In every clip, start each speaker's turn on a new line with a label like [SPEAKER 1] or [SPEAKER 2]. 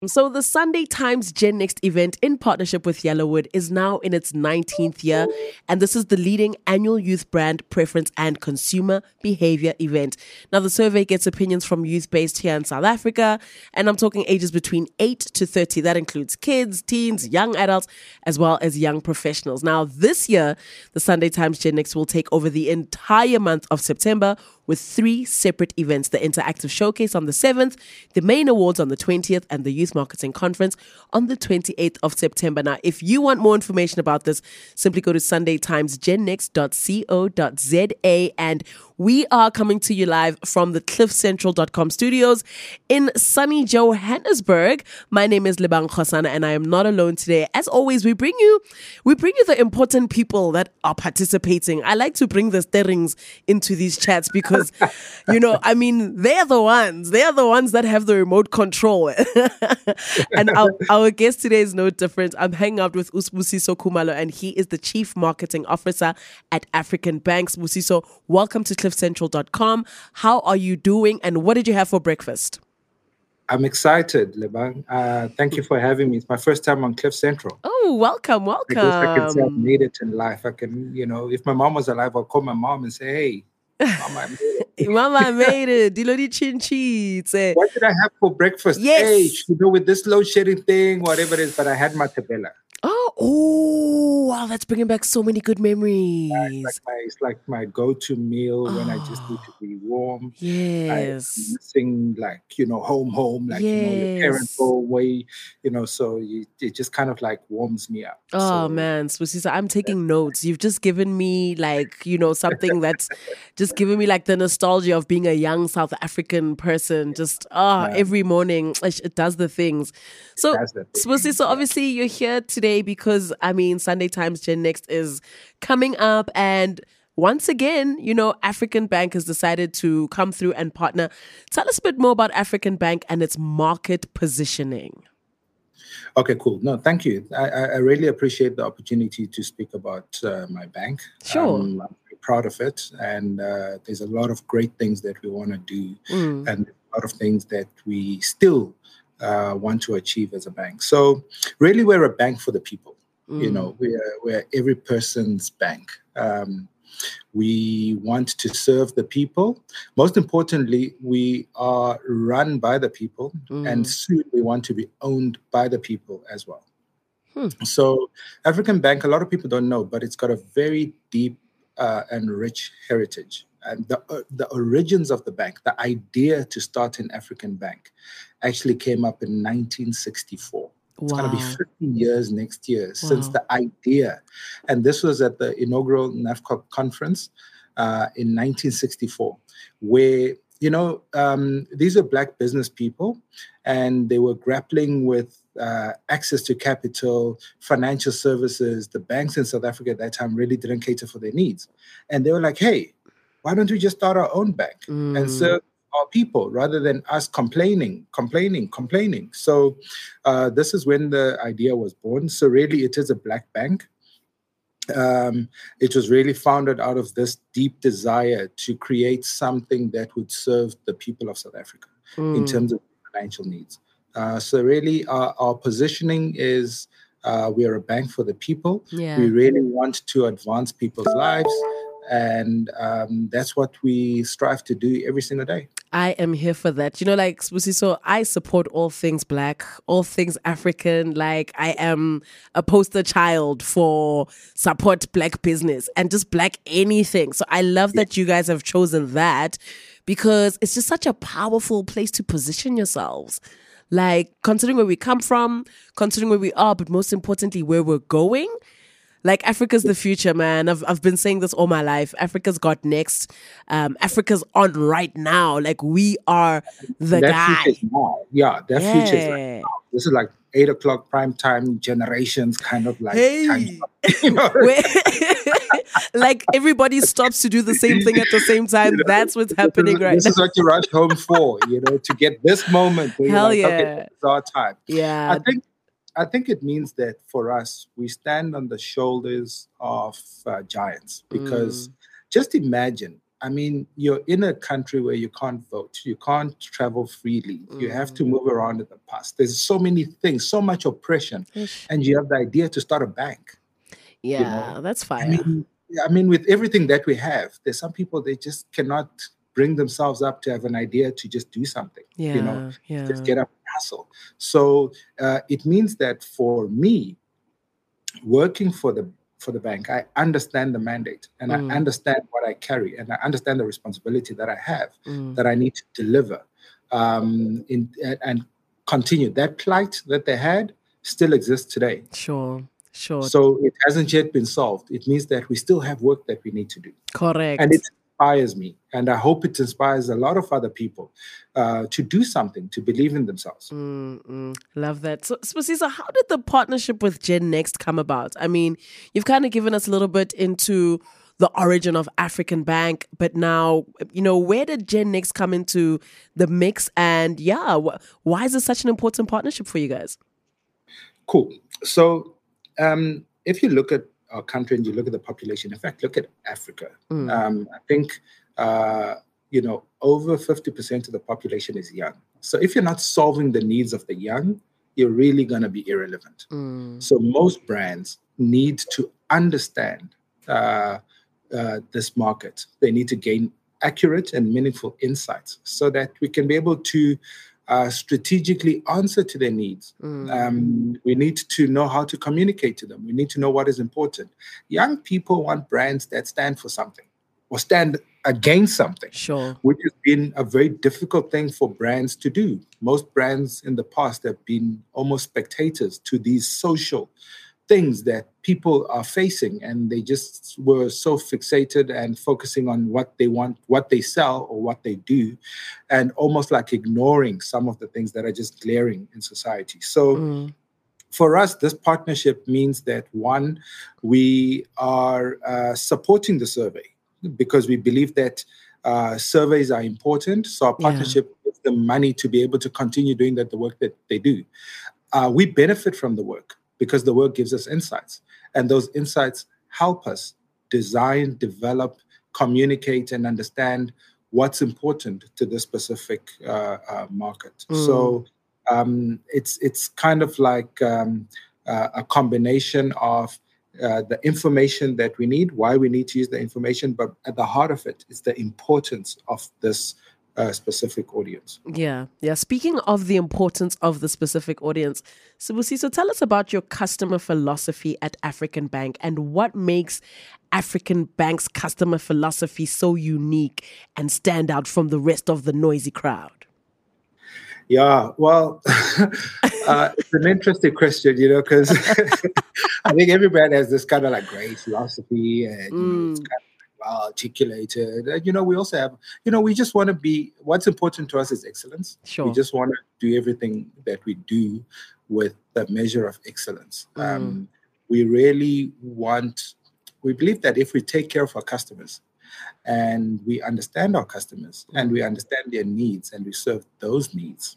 [SPEAKER 1] So the Sunday Times Gen Next event in partnership with Yellowwood is now in its 19th year, and this is the leading annual youth brand preference and consumer behavior event. Now the survey gets opinions from youth based here in South Africa, and I'm talking ages between 8 to 30. That includes kids, teens, young adults, as well as young professionals. Now this year, the Sunday Times Gen Next will take over the entire month of September with 3 separate events: the Interactive Showcase on the 7th, the main awards on the 20th, and the Youth Marketing Conference on the 28th of September. Now, if you want more information about this, simply go to sundaytimesgennext.co.za, and we are coming to you live from the cliffcentral.com studios in sunny Johannesburg. My name is Lebang Khosana, and I am not alone today. As always, we bring you the important people that are participating. I like to bring the stirrings into these chats because, they're the ones that have the remote control. And our guest today is no different. I'm hanging out with Sibusiso Khumalo, and he is the Chief Marketing Officer at African Bank. Sibusiso, welcome to cliffcentral.com. How are you doing, and what did you have for breakfast?
[SPEAKER 2] I'm excited, Lebang. Thank you for having me. It's my first time on Cliff Central.
[SPEAKER 1] Oh, welcome.
[SPEAKER 2] I guess I can say I've made it in life. I can, if my mom was alive, I'll call my mom and say, hey, Mama, I made it.
[SPEAKER 1] Mama, I made it. Dilodi chinchi.
[SPEAKER 2] What did I have for breakfast?
[SPEAKER 1] Yes.
[SPEAKER 2] Hey, with this load shedding thing, whatever it is, but I had matebela.
[SPEAKER 1] Oh, wow, that's bringing back so many good memories.
[SPEAKER 2] It's like my go-to meal when I just need to be warm.
[SPEAKER 1] Yes.
[SPEAKER 2] I'm missing home,
[SPEAKER 1] yes.
[SPEAKER 2] Your parents go away, so it just kind of like warms me up.
[SPEAKER 1] Oh, man, Sibusiso, I'm taking notes. You've just given me something that's just given me the nostalgia of being a young South African person. Just every morning, it does the things. So, Sibusiso, obviously you're here today because, Sunday Times Gen Next is coming up, and once again, African Bank has decided to come through and partner. Tell us a bit more about African Bank and its market positioning.
[SPEAKER 2] Okay, cool. No, thank you. I really appreciate the opportunity to speak about my bank.
[SPEAKER 1] Sure.
[SPEAKER 2] I'm very proud of it, and there's a lot of great things that we want to do, and a lot of things that we still want to achieve as a bank. So really, we're a bank for the people. We're every person's bank. We want to serve the people. Most importantly, we are run by the people, and soon we want to be owned by the people as well. So African Bank, a lot of people don't know, but it's got a very deep and rich heritage. And the origins of the bank, the idea to start an African Bank, actually came up in 1964. It's going to be 50 years next year since the idea. And this was at the inaugural NAFCOC conference in 1964, where, these are Black business people, and they were grappling with access to capital, financial services. The banks in South Africa at that time really didn't cater for their needs. And they were like, hey, why don't we just start our own bank and serve our people rather than us complaining. So this is when the idea was born. So really, it is a Black bank. It was really founded out of this deep desire to create something that would serve the people of South Africa in terms of financial needs. So really, our positioning is we are a bank for the people.
[SPEAKER 1] Yeah.
[SPEAKER 2] We really want to advance people's lives. And that's what we strive to do every single day.
[SPEAKER 1] I am here for that. Sibusiso, I support all things Black, all things African. I am a poster child for support Black business and just Black anything. So I love that you guys have chosen that, because it's just such a powerful place to position yourselves. Considering where we come from, considering where we are, but most importantly, where we're going. Africa's the future, man. I've been saying this all my life. Africa's got next. Africa's on right now. We are the guy.
[SPEAKER 2] Future's now. Yeah, that future is now. This is 8 o'clock prime time generations kind of
[SPEAKER 1] hey. Everybody stops to do the same thing at the same time. That's what's happening right now.
[SPEAKER 2] This is what you rush home for, to get this moment.
[SPEAKER 1] Hell yeah.
[SPEAKER 2] Okay, it's our time.
[SPEAKER 1] Yeah.
[SPEAKER 2] I think it means that for us, we stand on the shoulders of giants, because just imagine I mean, you're in a country where you can't vote, you can't travel freely, you have to move around in the past. There's so many things, so much oppression,
[SPEAKER 1] Ish.
[SPEAKER 2] and you have the idea to start a bank. You
[SPEAKER 1] Yeah,
[SPEAKER 2] know,
[SPEAKER 1] that's
[SPEAKER 2] I
[SPEAKER 1] fire.
[SPEAKER 2] mean, with everything that we have, there's some people they just cannot bring themselves up to have an idea to just do something.
[SPEAKER 1] Yeah,
[SPEAKER 2] Just
[SPEAKER 1] yeah.
[SPEAKER 2] get up and hustle. So it means that for me, working for the bank, I understand the mandate and I understand what I carry and I understand the responsibility that I have, that I need to deliver, and continue. That plight that they had still exists today.
[SPEAKER 1] Sure, sure.
[SPEAKER 2] So it hasn't yet been solved. It means that we still have work that we need to do. And it
[SPEAKER 1] Correct.
[SPEAKER 2] inspires me. And I hope it inspires a lot of other people to do something, to believe in themselves.
[SPEAKER 1] Love that. So, Spusiso, how did the partnership with Gen Next come about? I mean, you've kind of given us a little bit into the origin of African Bank, but now, where did Gen Next come into the mix? And yeah, why is this such an important partnership for you guys?
[SPEAKER 2] Cool. So if you look at our country and you look at the population, in fact, look at Africa, I think, over 50% of the population is young. So if you're not solving the needs of the young, you're really going to be irrelevant. So most brands need to understand this market. They need to gain accurate and meaningful insights so that we can be able to strategically answer to their needs. We need to know how to communicate to them. We need to know what is important. Young people want brands that stand for something or stand against something,
[SPEAKER 1] Sure.
[SPEAKER 2] which has been a very difficult thing for brands to do. Most brands in the past have been almost spectators to these social things that people are facing, and they just were so fixated and focusing on what they want, what they sell or what they do, and almost like ignoring some of the things that are just glaring in society. So for us, this partnership means that, one, we are supporting the survey because we believe that surveys are important. So our partnership gives them money to be able to continue doing the work that they do. We benefit from the work because the work gives us insights. And those insights help us design, develop, communicate, and understand what's important to this specific market. So it's kind of like a combination of the information that we need, why we need to use the information, but at the heart of it is the importance of this specific audience.
[SPEAKER 1] Yeah. Speaking of the importance of the specific audience, Sibusiso, tell us about your customer philosophy at African Bank and what makes African Bank's customer philosophy so unique and stand out from the rest of the noisy crowd.
[SPEAKER 2] Yeah, well, it's an interesting question, because I think every brand has this kind of like great philosophy and it's kind of well articulated. And, we also have, we just want to be, what's important to us is excellence.
[SPEAKER 1] Sure.
[SPEAKER 2] We just want to do everything that we do with the measure of excellence. We really we believe that if we take care of our customers and we understand our customers and we understand their needs and we serve those needs,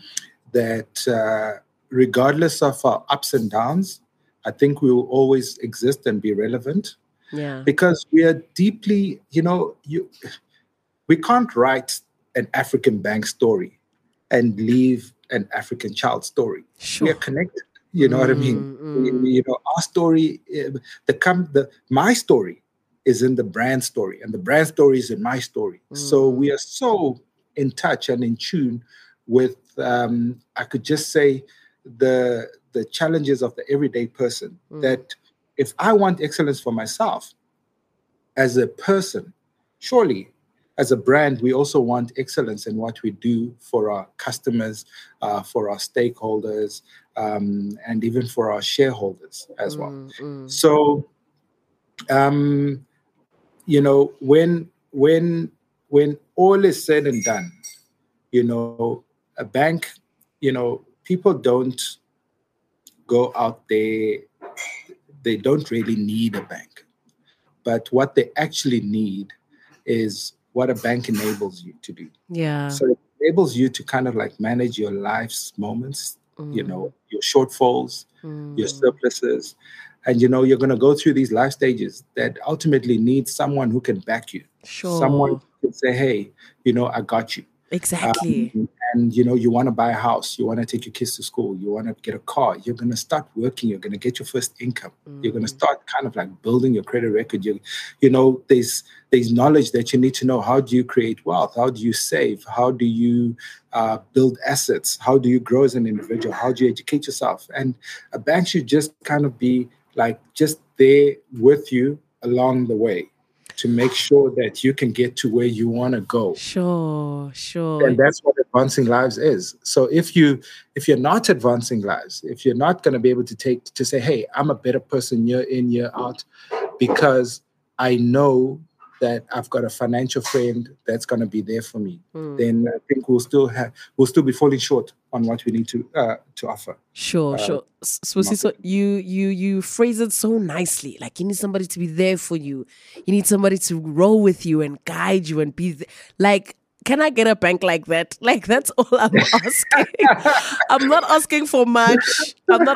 [SPEAKER 2] that regardless of our ups and downs, I think we will always exist and be relevant.
[SPEAKER 1] Yeah.
[SPEAKER 2] Because we are deeply, we can't write an African Bank story and leave an African child story.
[SPEAKER 1] Sure.
[SPEAKER 2] We are connected. You know what I mean? Our story, my story is in the brand story, and the brand story is in my story. So we are so in touch and in tune with, I could just say, the challenges of the everyday person, that if I want excellence for myself as a person, surely as a brand, we also want excellence in what we do for our customers, for our stakeholders, and even for our shareholders as well. So, when all is said and done, a bank, people don't go out there. They don't really need a bank. But what they actually need is what a bank enables you to do.
[SPEAKER 1] Yeah.
[SPEAKER 2] So it enables you to kind of like manage your life's moments, your shortfalls, your surpluses. And, you're going to go through these life stages that ultimately need someone who can back you Someone
[SPEAKER 1] Sure.
[SPEAKER 2] could say, hey, I got you.
[SPEAKER 1] Exactly.
[SPEAKER 2] And you want to buy a house, you want to take your kids to school, you want to get a car, you're going to start working, you're going to get your first income, you're going to start kind of like building your credit record. There's knowledge that you need to know. How do you create wealth? How do you save? How do you build assets? How do you grow as an individual? How do you educate yourself? And a bank should just kind of be like just there with you along the way to make sure that you can get to where you want to go.
[SPEAKER 1] Sure.
[SPEAKER 2] And that's what advancing lives is. So if you're not advancing lives, if you're not going to be able to say, hey, I'm a better person year in, year out, because I know that I've got a financial friend that's going to be there for me, then I think we'll still be falling short on what we need to offer.
[SPEAKER 1] Sure. So you phrase it so nicely. Like you need somebody to be there for you. You need somebody to roll with you and guide you and be like. Can I get a bank like that? Like, that's all I'm asking. I'm not asking for much.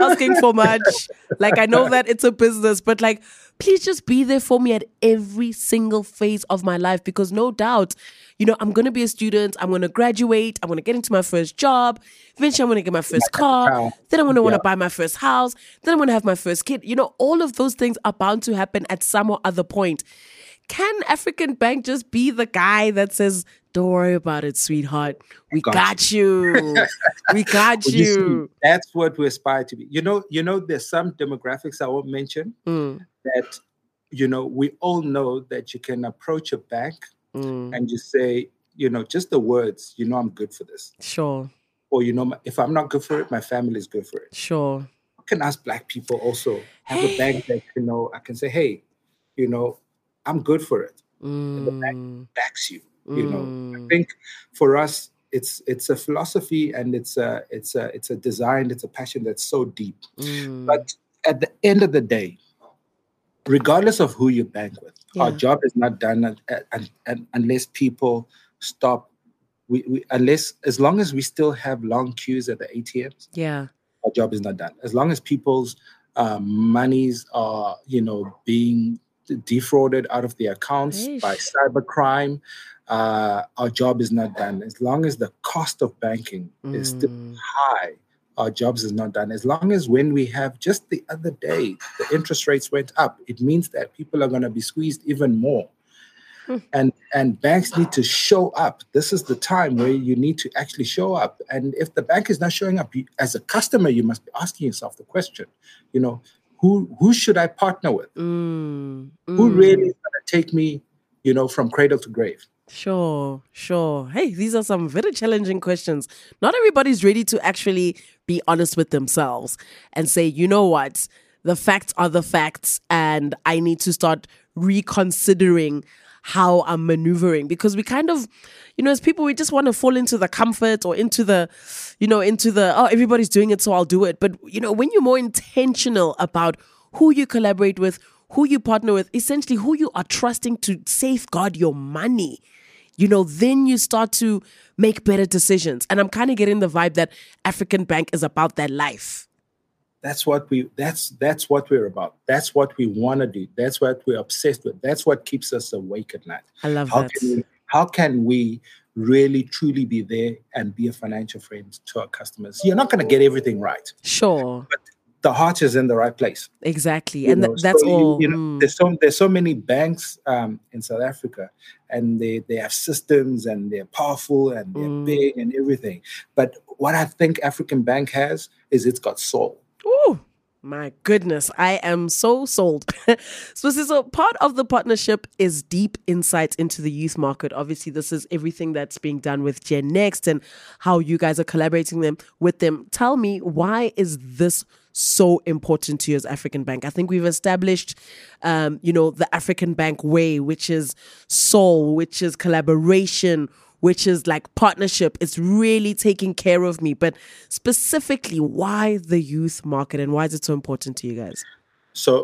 [SPEAKER 1] Like, I know that it's a business, but like, please just be there for me at every single phase of my life, because no doubt, I'm going to be a student. I'm going to graduate. I'm going to get into my first job. Eventually, I'm going to get my first car. Then I'm going to want to buy my first house. Then I'm going to have my first kid. All of those things are bound to happen at some or other point. Can African Bank just be the guy that says, don't worry about it, sweetheart. We got you. We got you.
[SPEAKER 2] See, that's what we aspire to be. There's some demographics I won't mention that, we all know that you can approach a bank and you say, just the words, I'm good for this.
[SPEAKER 1] Sure.
[SPEAKER 2] Or, if I'm not good for it, my family is good for it.
[SPEAKER 1] Sure.
[SPEAKER 2] I can ask Black people also have a bank that, I can say, hey, I'm good for it. And the bank backs you. I think for us, it's a philosophy and it's a design, it's a passion that's so deep. But at the end of the day, regardless of who you bank with, our job is not done unless people stop. As long as we still have long queues at the ATMs, our job is not done. As long as people's monies are, being defrauded out of their accounts by cybercrime, our job is not done. As long as the cost of banking is still high, our jobs is not done. As long as when we have, just the other day, the interest rates went up, it means that people are going to be squeezed even more. And banks need to show up. This is the time where you need to actually show up. And if the bank is not showing up, as a customer, you must be asking yourself the question, who should I partner with? Who really is going to take me, from cradle to grave?
[SPEAKER 1] Sure. Hey, these are some very challenging questions. Not everybody's ready to actually be honest with themselves and say, you know what, the facts are the facts, and I need to start reconsidering how I'm maneuvering, because we kind of, as people, we just want to fall into the comfort or into the, oh, everybody's doing it, so I'll do it. But, when you're more intentional about who you collaborate with, who you partner with, essentially who you are trusting to safeguard your money, then you start to make better decisions. And I'm kind of getting the vibe that African Bank is about that life.
[SPEAKER 2] That's what we're about. That's what we want to do. That's what we're obsessed with. That's what keeps us awake at night.
[SPEAKER 1] I love that.
[SPEAKER 2] How can we really, truly be there and be a financial friend to our customers? You're not going to get everything right.
[SPEAKER 1] Sure.
[SPEAKER 2] But the heart is in the right place.
[SPEAKER 1] Exactly. And that's all.
[SPEAKER 2] There's so many banks in South Africa, and they have systems, and they're powerful, and they're big and everything. But what I think African Bank has is it's got soul.
[SPEAKER 1] Ooh, my goodness. I am so sold. So part of the partnership is deep insights into the youth market. Obviously, this is everything that's being done with Gen Next and how you guys are collaborating with them. Tell me, why is this so important to you as African Bank? I think we've established, the African Bank way, which is soul, which is collaboration, which is like partnership. It's really taking care of me. But specifically, why the youth market, and why is it so important to you guys?
[SPEAKER 2] So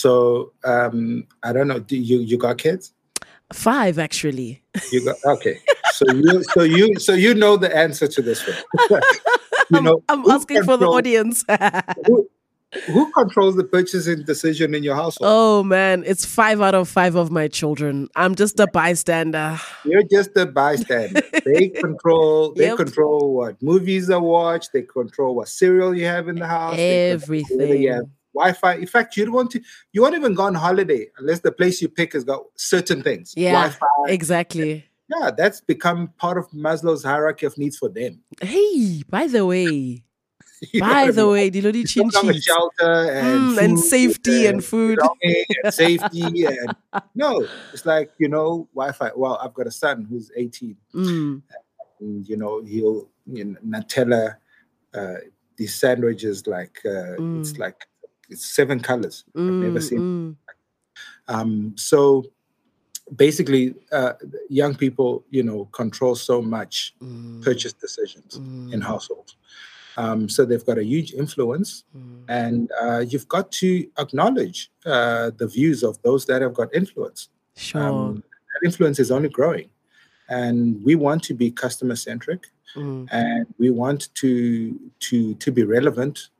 [SPEAKER 2] I don't know. Do you got kids?
[SPEAKER 1] 5, actually.
[SPEAKER 2] You got, okay. So you know the answer to this one.
[SPEAKER 1] I'm asking for the audience.
[SPEAKER 2] Who controls the purchasing decision in your household?
[SPEAKER 1] Oh man, it's 5 out of 5 of my children. I'm just a bystander.
[SPEAKER 2] You're just a bystander. They control. They
[SPEAKER 1] Yep.
[SPEAKER 2] control what movies are watched. They control what cereal you have in the house. They control whether you have
[SPEAKER 1] Everything.
[SPEAKER 2] Wi-Fi. In fact, you don't want to. You won't even go on holiday unless the place you pick has got certain things.
[SPEAKER 1] Yeah,
[SPEAKER 2] Wi-Fi.
[SPEAKER 1] exactly.
[SPEAKER 2] Yeah, that's become part of Maslow's hierarchy of needs for them.
[SPEAKER 1] Hey, by the way,
[SPEAKER 2] You know what I mean?
[SPEAKER 1] Dilodi
[SPEAKER 2] It's no
[SPEAKER 1] Chin
[SPEAKER 2] longer
[SPEAKER 1] Cheats.
[SPEAKER 2] shelter and food
[SPEAKER 1] And safety and food.
[SPEAKER 2] belonging and safety and no, it's like Wi-Fi. Well, I've got a son who's 18.
[SPEAKER 1] Mm,
[SPEAKER 2] And, he'll Nutella. These sandwiches it's 7 colors. I've never seen. So basically, young people control so much purchase decisions in households. So they've got a huge influence, and you've got to acknowledge the views of those that have got influence.
[SPEAKER 1] sure.
[SPEAKER 2] That influence is only growing, and we want to be customer centric, and we want to be relevant,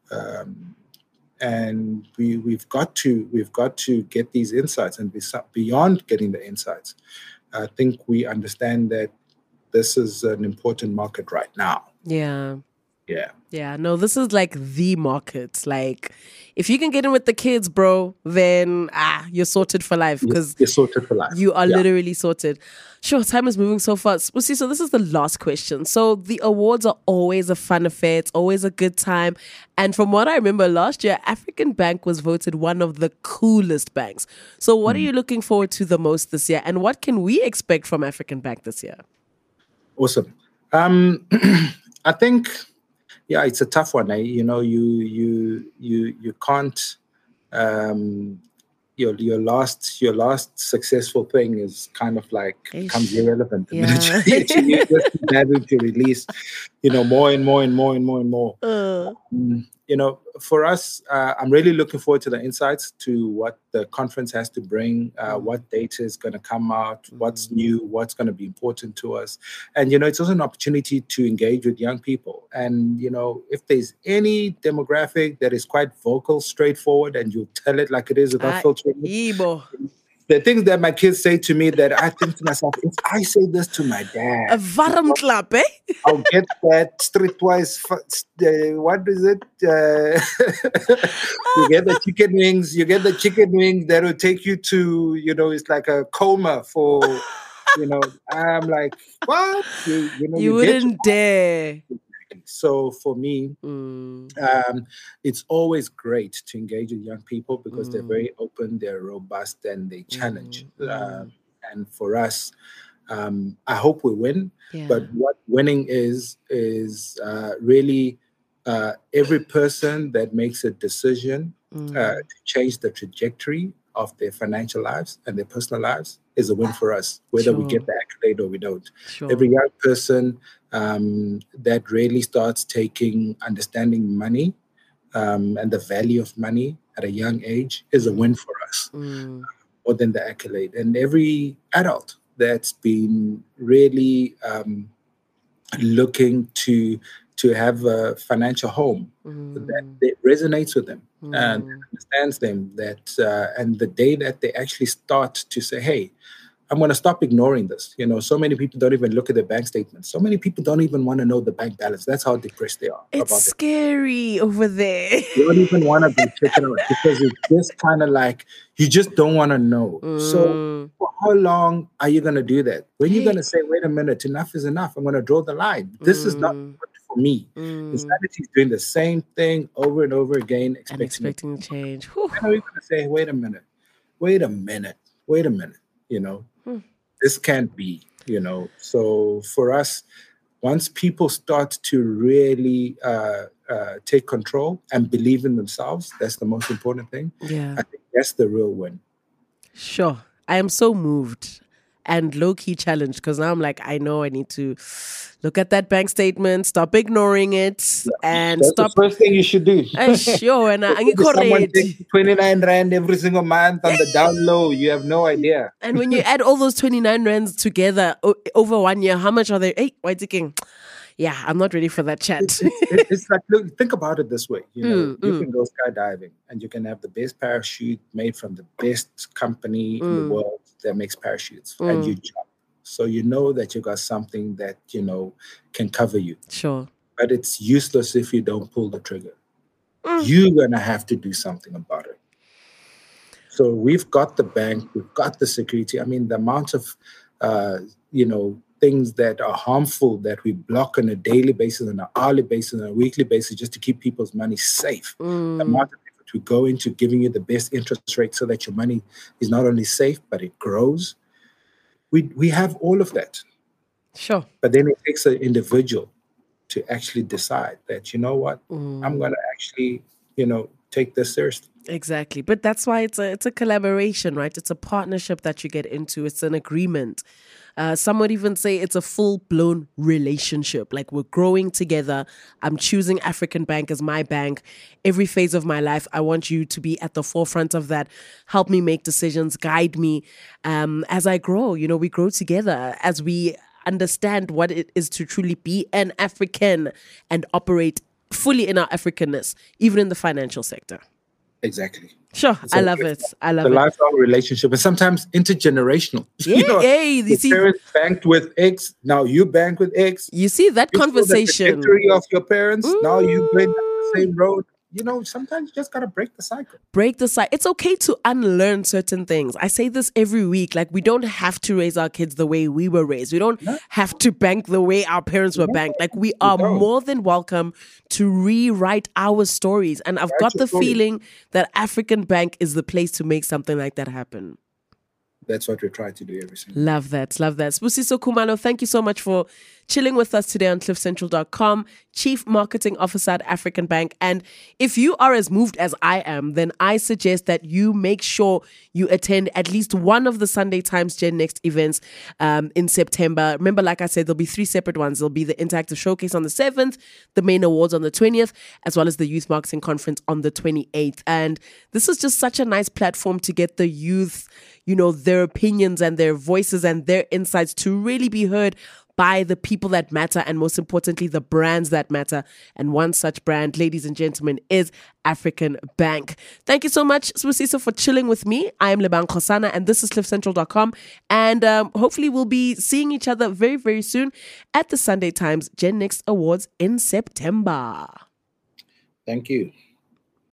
[SPEAKER 2] and we've got to get these insights, and beyond getting the insights, I think we understand that this is an important market right now.
[SPEAKER 1] Yeah.
[SPEAKER 2] Yeah.
[SPEAKER 1] Yeah, no, this is like the market. Like, if you can get in with the kids, bro, then you're sorted for life because
[SPEAKER 2] You're sorted for life.
[SPEAKER 1] you are
[SPEAKER 2] Yeah.
[SPEAKER 1] literally sorted. Sure, time is moving so fast. Well, see, so this is the last question. So the awards are always a fun affair. It's always a good time. And from what I remember last year, African Bank was voted one of the coolest banks. So what are you looking forward to the most this year? And what can we expect from African Bank this year?
[SPEAKER 2] Awesome. I think, yeah, it's a tough one. You can't. Your last successful thing is kind of like becomes irrelevant.
[SPEAKER 1] Yeah.
[SPEAKER 2] You just keep having to release, more and more and more and more and more. For us, I'm really looking forward to the insights to what the conference has to bring, what data is going to come out, what's new, what's going to be important to us. And, it's also an opportunity to engage with young people. And, if there's any demographic that is quite vocal, straightforward, and you tell it like it is without filtering it,
[SPEAKER 1] Ibo.
[SPEAKER 2] the things that my kids say to me that I think to myself, if I say this to my dad,
[SPEAKER 1] A warm clap, eh?
[SPEAKER 2] I'll get that streetwise. What is it? You get the chicken wings. You get the chicken wings that will take you to, it's like a coma for, I'm like, what?
[SPEAKER 1] You wouldn't dare.
[SPEAKER 2] So for me, it's always great to engage with young people because they're very open, they're robust, and they challenge. And for us, I hope we win.
[SPEAKER 1] Yeah.
[SPEAKER 2] But what winning is really every person that makes a decision to change the trajectory of their financial lives and their personal lives is a win for us, whether we get the accolade or we don't.
[SPEAKER 1] Sure.
[SPEAKER 2] Every young person that really starts understanding money and the value of money at a young age is a win for us, more than the accolade. And every adult that's been really looking to have a financial home that resonates with them and understands them, that and the day that they actually start to say, hey, I'm going to stop ignoring this. So many people don't even look at their bank statements. So many people don't even want to know the bank balance. That's how depressed they are.
[SPEAKER 1] It's
[SPEAKER 2] about
[SPEAKER 1] scary over there.
[SPEAKER 2] They don't even want to be checking out because it's just kind of like, you just don't want to know. So for how long are you going to do that? When you're going to say, wait a minute, enough is enough. I'm going to draw the line. This is not good for me. Insanity is doing the same thing over and over again,
[SPEAKER 1] expecting change. Whew.
[SPEAKER 2] When are we going to say, wait a minute. This can't be, So for us, once people start to really take control and believe in themselves, that's the most important thing.
[SPEAKER 1] Yeah.
[SPEAKER 2] I think that's the real win.
[SPEAKER 1] Sure. I am so moved and low-key challenged because now I'm like, I know I need to look at that bank statement, stop ignoring it, and
[SPEAKER 2] That's
[SPEAKER 1] stop.
[SPEAKER 2] the first thing you should do.
[SPEAKER 1] Sure, and
[SPEAKER 2] Someone takes 29 Rand every single month on the down low. You have no idea.
[SPEAKER 1] And when you add all those 29 rands together over 1 year, how much are they? Hey, White King, Yeah, I'm not ready for that chat.
[SPEAKER 2] It's like, look, think about it this way. You can go skydiving and you can have the best parachute made from the best company in the world that makes parachutes, and you jump. So you know that you got something that, can cover you.
[SPEAKER 1] Sure.
[SPEAKER 2] But it's useless if you don't pull the trigger. You're going to have to do something about it. So we've got the bank, we've got the security. I mean, the amount of, things that are harmful that we block on a daily basis, on an hourly basis, on a weekly basis, just to keep people's money safe. The amount of effort we go into giving you the best interest rate so that your money is not only safe, but it grows. We have all of that.
[SPEAKER 1] Sure.
[SPEAKER 2] But then it takes an individual to actually decide that, you know what, I'm going to actually, take this seriously.
[SPEAKER 1] Exactly. But that's why it's a collaboration, right? It's a partnership that you get into. It's an agreement. Some would even say it's a full-blown relationship. Like, we're growing together. I'm choosing African Bank as my bank. Every phase of my life, I want you to be at the forefront of that. Help me make decisions, guide me as I grow. We grow together as we understand what it is to truly be an African and operate fully in our Africanness, even in the financial sector.
[SPEAKER 2] Exactly.
[SPEAKER 1] Sure. I love it.
[SPEAKER 2] The lifelong relationship, and sometimes intergenerational.
[SPEAKER 1] Yeah, you see,
[SPEAKER 2] parents banked with X, now you bank with X.
[SPEAKER 1] You see that conversation.
[SPEAKER 2] The history of your parents, now you went down the same road. Sometimes you just got to break the cycle.
[SPEAKER 1] It's okay to unlearn certain things. I say this every week. Like, we don't have to raise our kids the way we were raised. We don't have to bank the way our parents were banked. Like, we are more than welcome to rewrite our stories. And I've got the feeling that African Bank is the place to make something like that happen.
[SPEAKER 2] That's what we try to do every single day.
[SPEAKER 1] Love that. Sbusiso Khumalo, thank you so much for chilling with us today on CliffCentral.com, Chief Marketing Officer at African Bank. And if you are as moved as I am, then I suggest that you make sure you attend at least one of the Sunday Times Gen Next events in September. Remember, like I said, there'll be 3 separate ones. There'll be the Interactive Showcase on the 7th, the Main Awards on the 20th, as well as the Youth Marketing Conference on the 28th. And this is just such a nice platform to get the youth, their opinions and their voices and their insights to really be heard by the people that matter, and most importantly, the brands that matter. And one such brand, ladies and gentlemen, is African Bank. Thank you so much, Sbusiso, for chilling with me. I am Lebang Khosana, and this is CliffCentral.com. And hopefully we'll be seeing each other very, very soon at the Sunday Times Gen Next Awards in September.
[SPEAKER 2] Thank you.